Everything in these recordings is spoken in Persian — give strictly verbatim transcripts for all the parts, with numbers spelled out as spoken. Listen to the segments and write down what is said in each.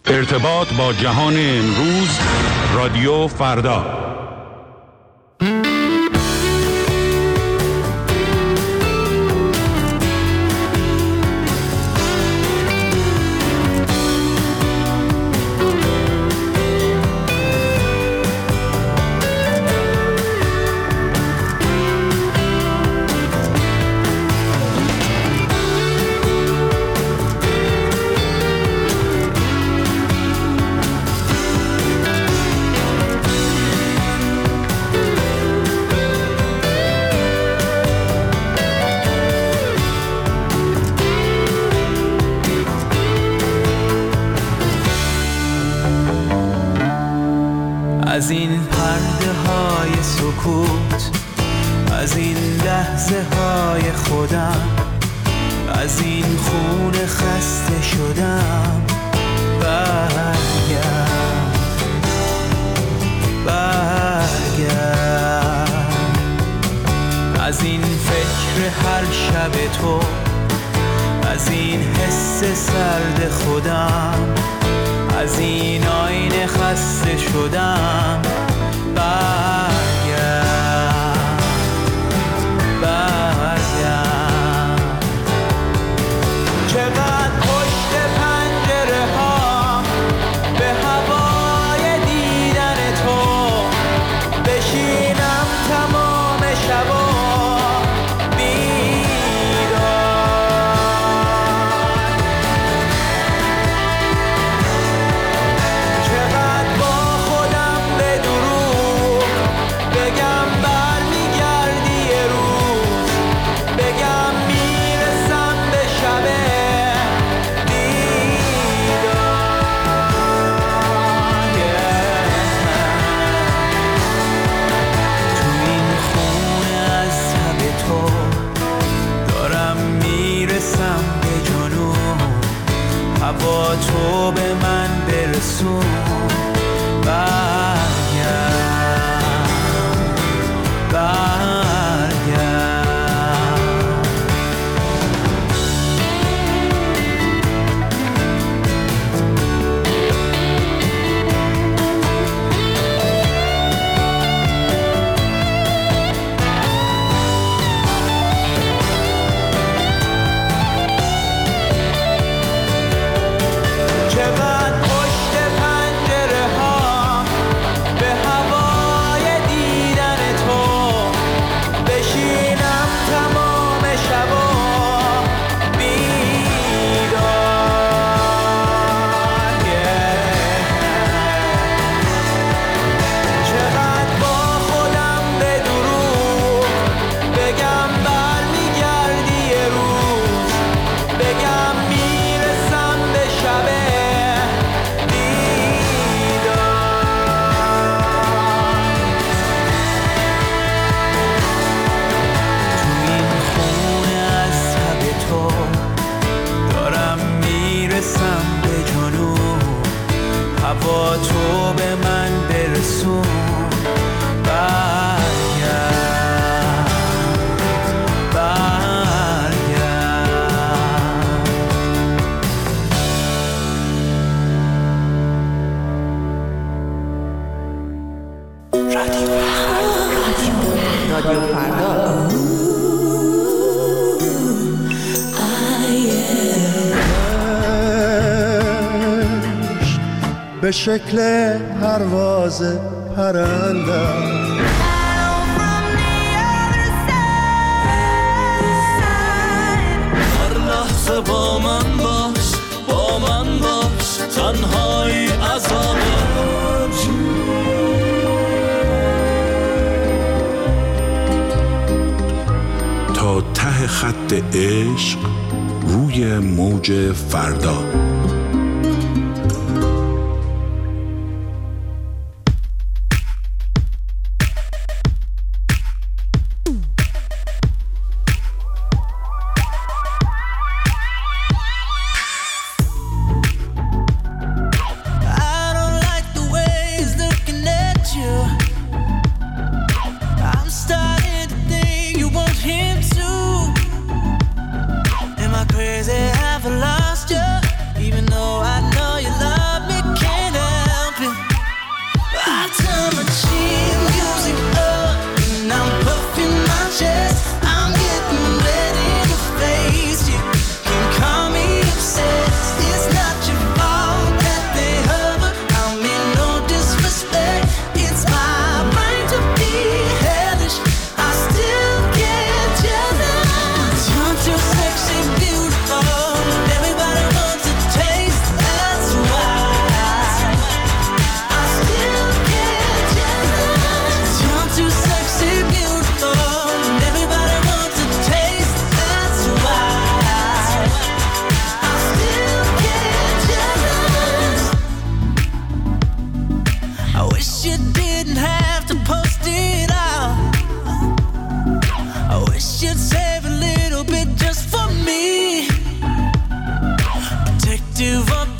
ارتباط با جهان امروز، رادیو فردا. از این پرده های سکوت، از این لحظه های خودم، از این خون خسته شدم، برگرد برگرد از این فکر هر شب تو، از این حس سرد خودم، از این آینه خسته شدم، برگرد برگرد چقدر پشت پنجره ها به هوای دیدن تو بشینم تمام شبا با تو به من برسون، برگرد برگرد با تو به من برسون، برگرد برگرد رادیو رادیو فردا به شکل پرواز پرندم هر لحظه با من باش، با من باش، تنهایی عذابه تا ته خط عشق روی موج فردا. Crazy, have I lost you?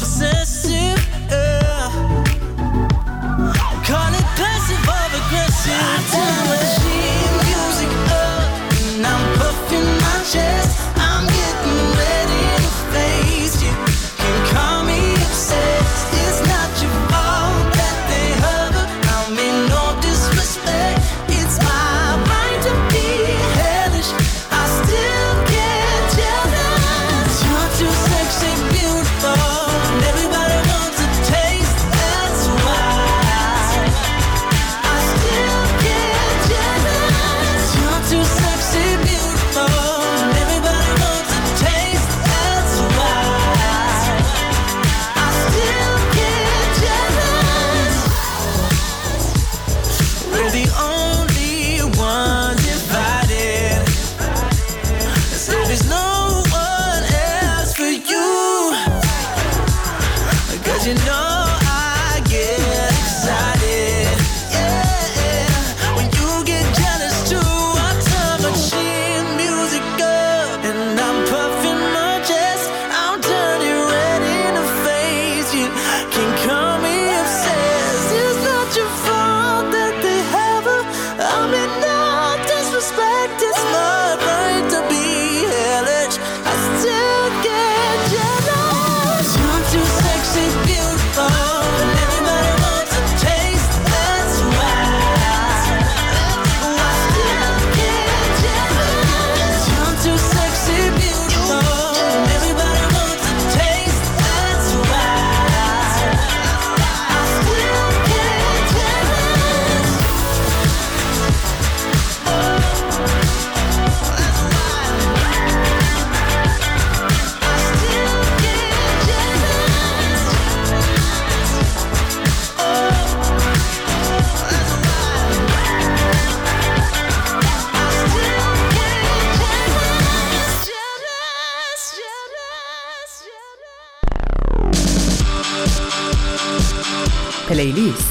possessive, yeah. Call it passive or aggressive. I turn the machine music up and I'm puffing my chest. I'm getting ready to face you. Can call me obsessed. It's not your fault that they hover. I mean no disrespect. It's my right to be hellish. I still get jealous. You're too sexy, beautiful, and everybody wants a taste. That's why I still get jealous. You're too sexy, beautiful, and everybody wants a taste. That's why I still get jealous. We're the only ones invited. So there's no one else for you. Cause you know I get excited, yeah. When you get jealous too, I turn machine music up and I'm puffing my chest. I'm turning red in the face. You can call me obsessed. It's not your fault that they have her. I mean no disrespect. It's my right to be hellish. I still get jealous. You're too sexy, beautiful, and everybody wants a taste. That's why I still get jealous. You're too sexy, beautiful, and everybody wants a taste. That's why I still get jealous. پلیلیست.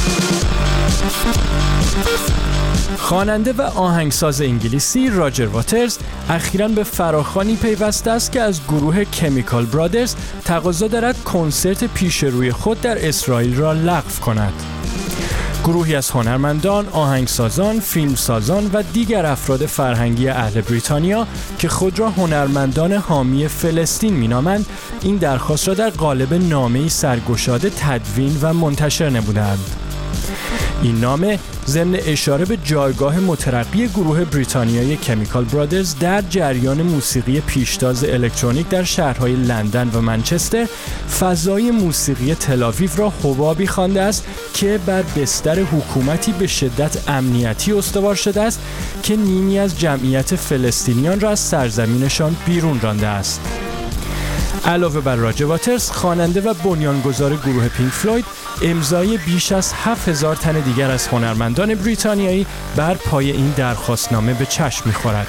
خواننده و آهنگساز انگلیسی راجر واترز اخیراً به فراخوانی پیوسته است که از گروه کمیکال برادرز تقاضا دارد کنسرت پیش روی خود در اسرائیل را لغو کند. گروهی از هنرمندان، آهنگسازان، فیلمسازان و دیگر افراد فرهنگی اهل بریتانیا که خود را هنرمندان حامی فلسطین مینامند، این درخواست را در قالب نامه‌ای سرگشاده تدوین و منتشر نمودند. این نامه ضمن اشاره به جایگاه مترقی گروه بریتانیایی کمیکال برادرز در جریان موسیقی پیشتاز الکترونیک در شهرهای لندن و منچستر، فضای موسیقی تل‌آویو را حبابی خوانده است که بر بستر حکومتی به شدت امنیتی استوار شده است که نیمی از جمعیت فلسطینیان را از سرزمینشان بیرون رانده است. علاوه بر راجر واترز، خواننده و بنیانگذار گروه پینک فلوید، امضای بیش از هفت هزار تن دیگر از هنرمندان بریتانیایی بر پای این درخواستنامه به چشم می‌خورد.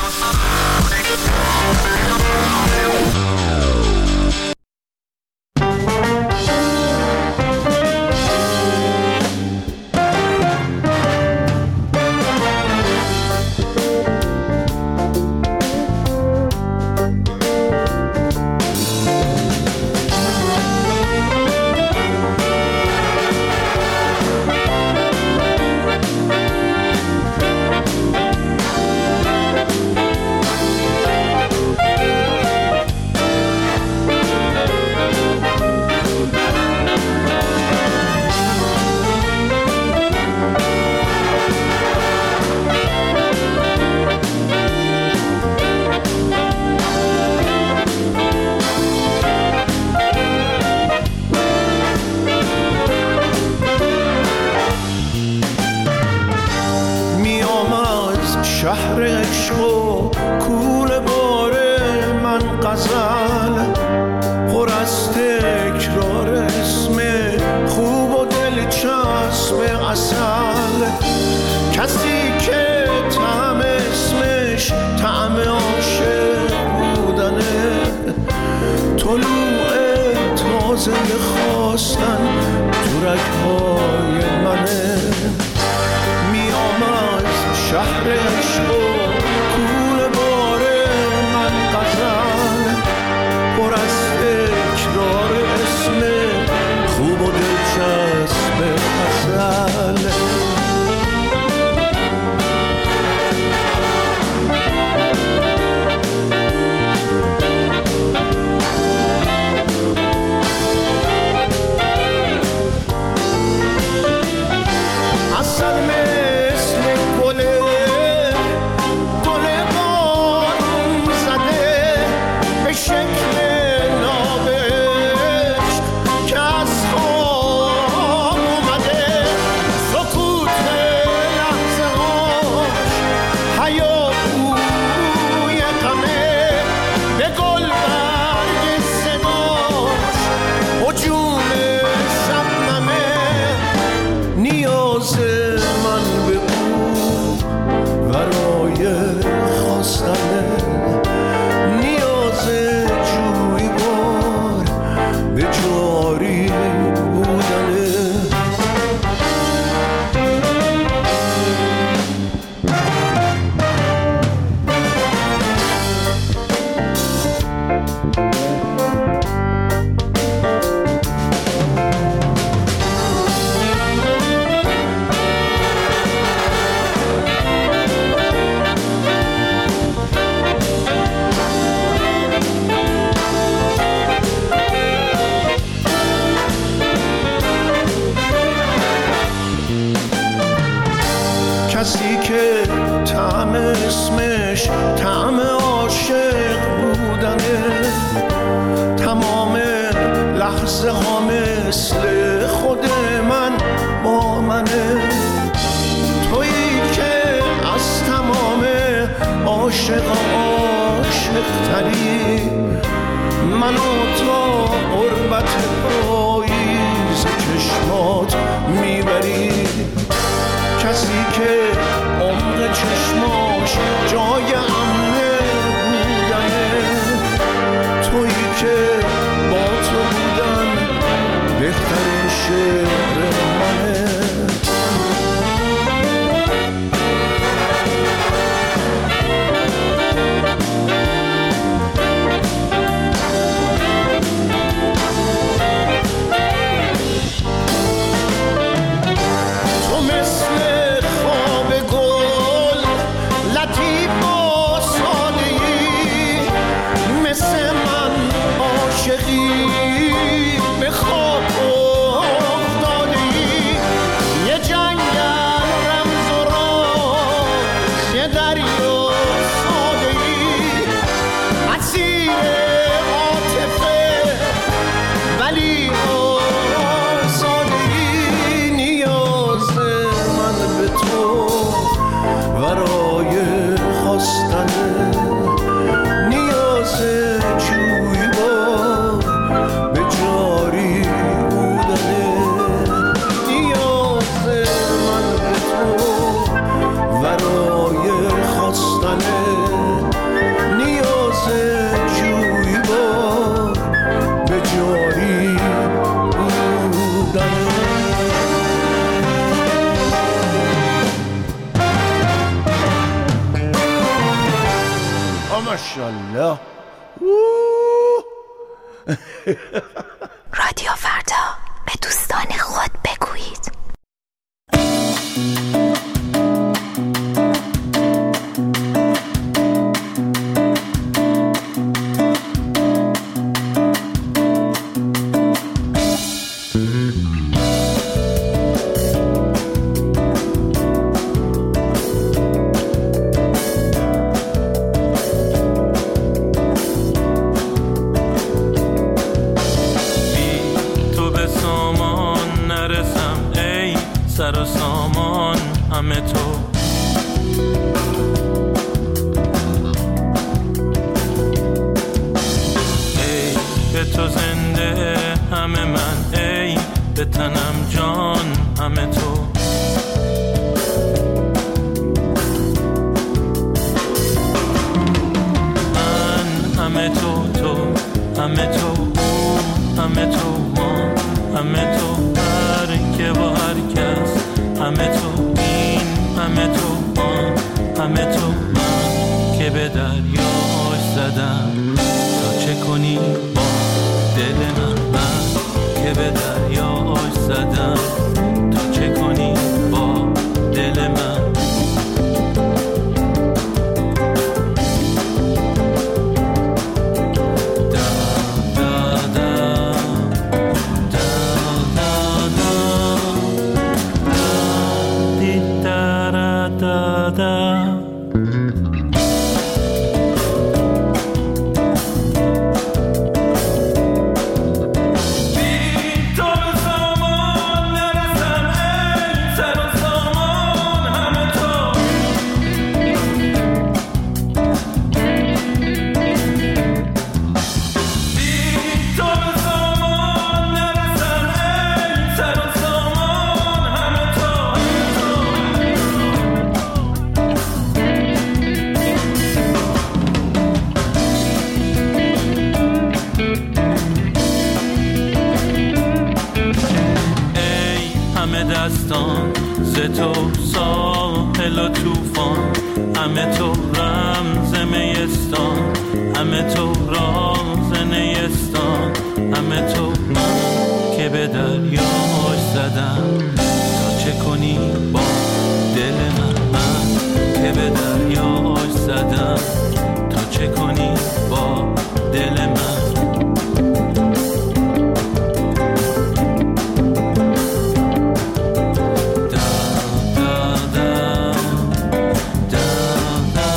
شهر عشق و کوله باره من غزل پر از تکرار اسم خوب و دلچسب عسل، کسی که طعم اسمش طعم عاشق بودنه، طلوع تازه خواستن تو رگ‌های منه. میام از شهر عشق و کوله باره من غزل پر از تکرار اسم اسمش طعم عاشق بودنه. تمام لحظه ها مثل خود من با منه. تویی که از تمام عاشق عاشق تری، منو تا قربت پاییز چشمات میبری. کسی که عمق چشماش جای امنه بودنه. تویی که با تو بودن بهترین شعر منه. ماشاءالله. رادیو فردا، به دوستان خود بگویید. سر و سامان همه تو. ای به تو زنده همه من، ای به تنم جان همه تو. من همه تو، تو همه تو، او همه تو، ما همه تو، هر که با هر کس همه تو، این همه تو، آن همه تو. من که به دریاش زدم تا چه کنی با دل من. من که به دریاش زدم تا چه کنی با دل من. ز تو ساحل و توفان، همه تو رمز میستان، همه تو راز نیستان، همه تو. من که به دریاش زدم تا چه کنی با دل من. من که به دریاش زدم تا چه کنی با دل من. Da da da da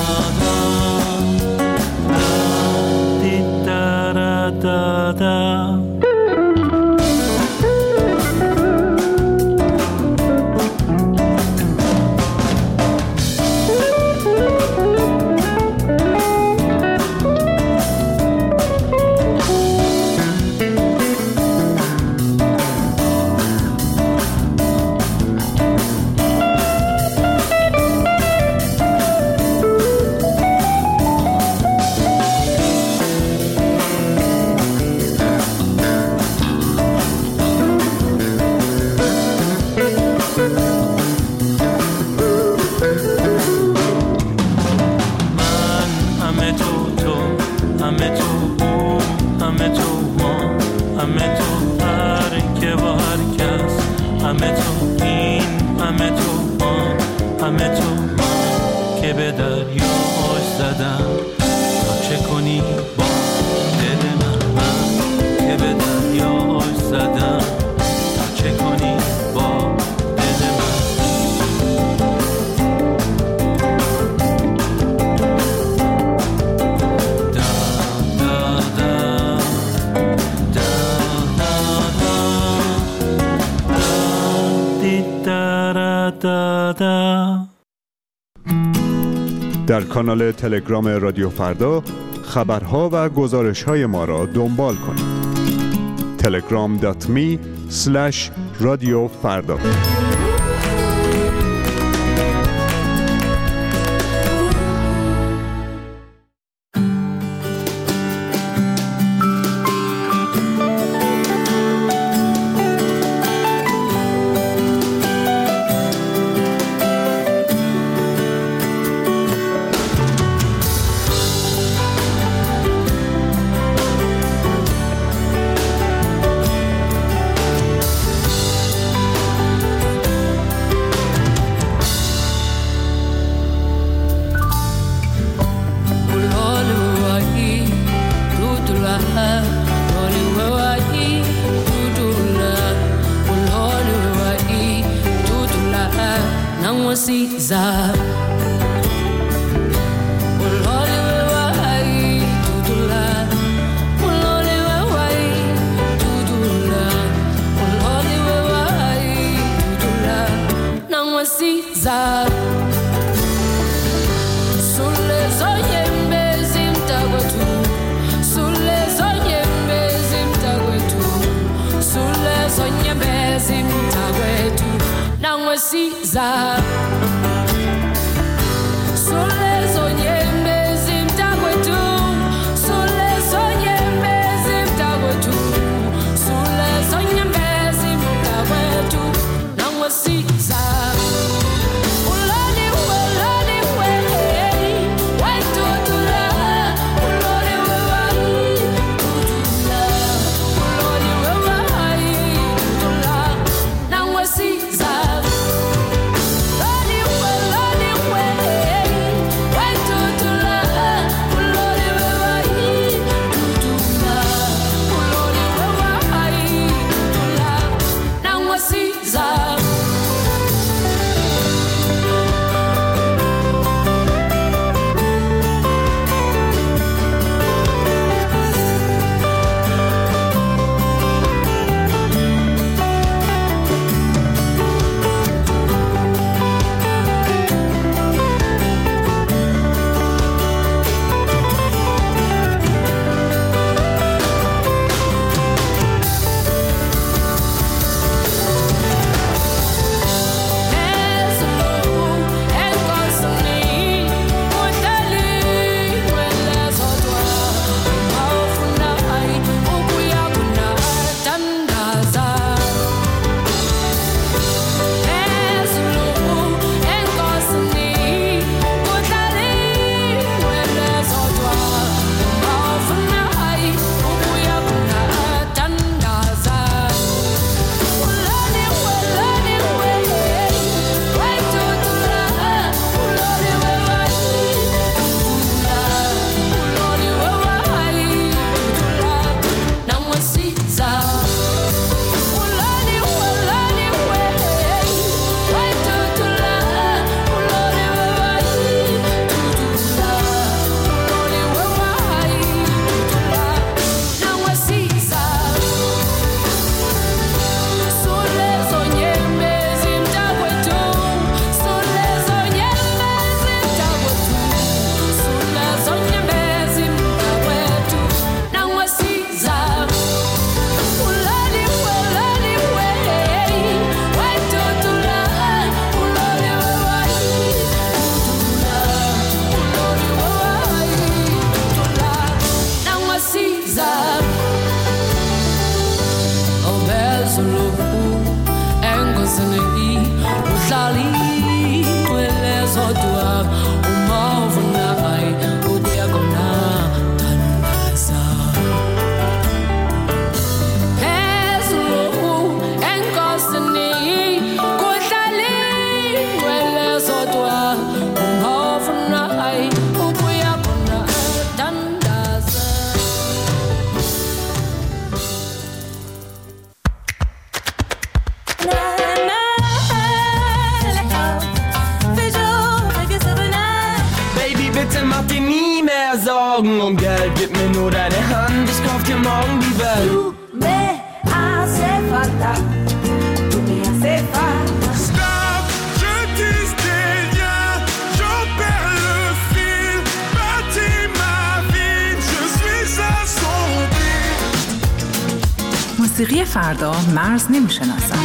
همه تو این همه تو آن همه تو من که به دریاش زدم تا چه کنی با دل من من که به دریاش زدم تا چه کنی با دل من در کانال تلگرام رادیو فردا خبرها و گزارش‌های ما را دنبال کنید. تلگرام دات می اسلش رادیو فردا. Destiny Augen und Geld, gib mir nur deine Hand, ich kauf dir morgen die Welt. Tu me hace falta, tu me hace falta. Stop, je tisse des liens, j'en perds le fil, bâtis ma vie, je suis à son but. موسیقی فردا مرز نمیشناسن.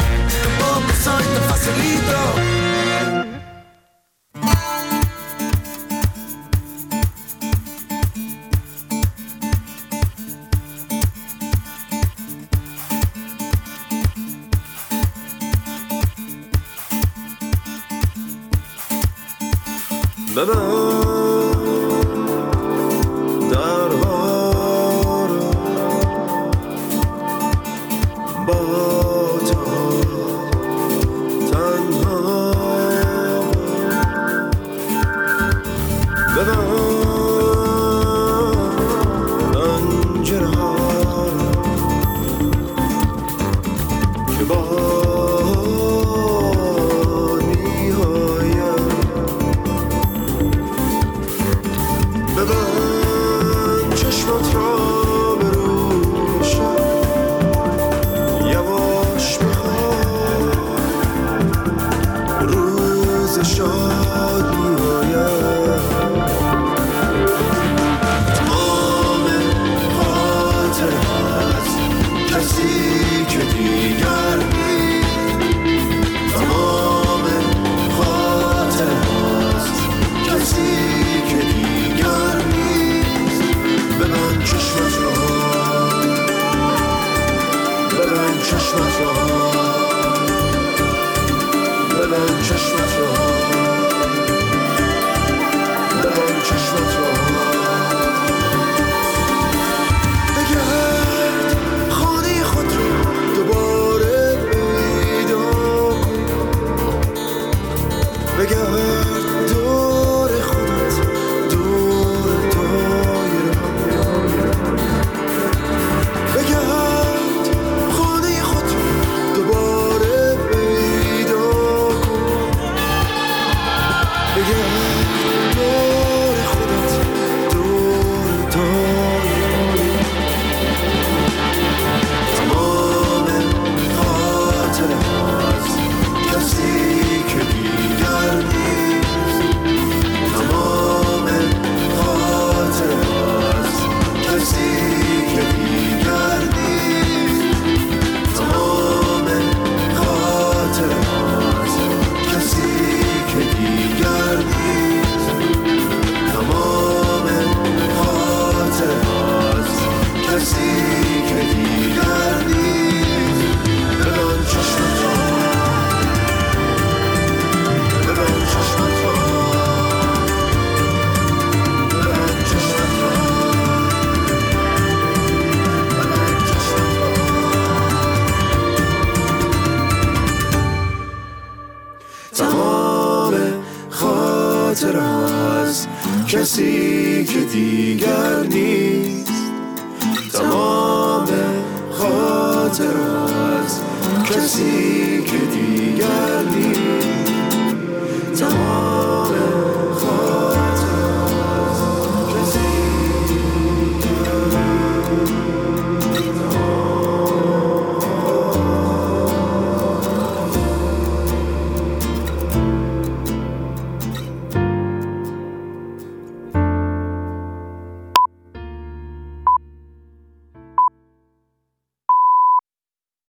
کسی که دیگر نیست، تمام خاطرات کسی که دیگر نیست، تمام